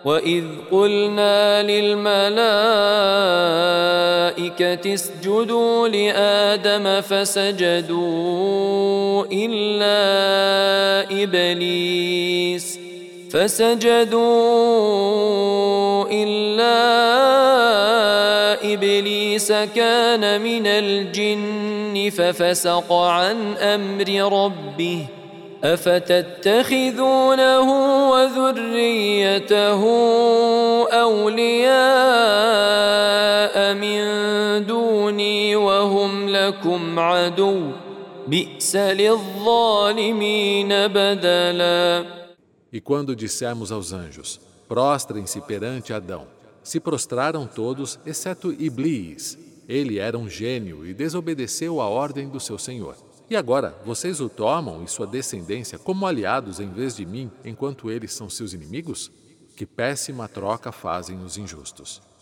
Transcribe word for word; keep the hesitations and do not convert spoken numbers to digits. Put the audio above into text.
وإذ قلنا للملائكة اسجدوا لآدم فسجدوا إلا إبليس فسجدوا إلا إبليس كان من الجن ففسق عن أمر ربه أفتتخذونه وذريته أولياء من دوني وهم لكم عدو بئس للظالمين بدلا. E quando dissemos aos anjos, prostrem-se perante Adão, se prostraram todos, exceto Iblis. Ele era um gênio e desobedeceu a ordem do seu Senhor. E agora, vocês o tomam e sua descendência como aliados em vez de mim, enquanto eles são seus inimigos? Que péssima troca fazem os injustos.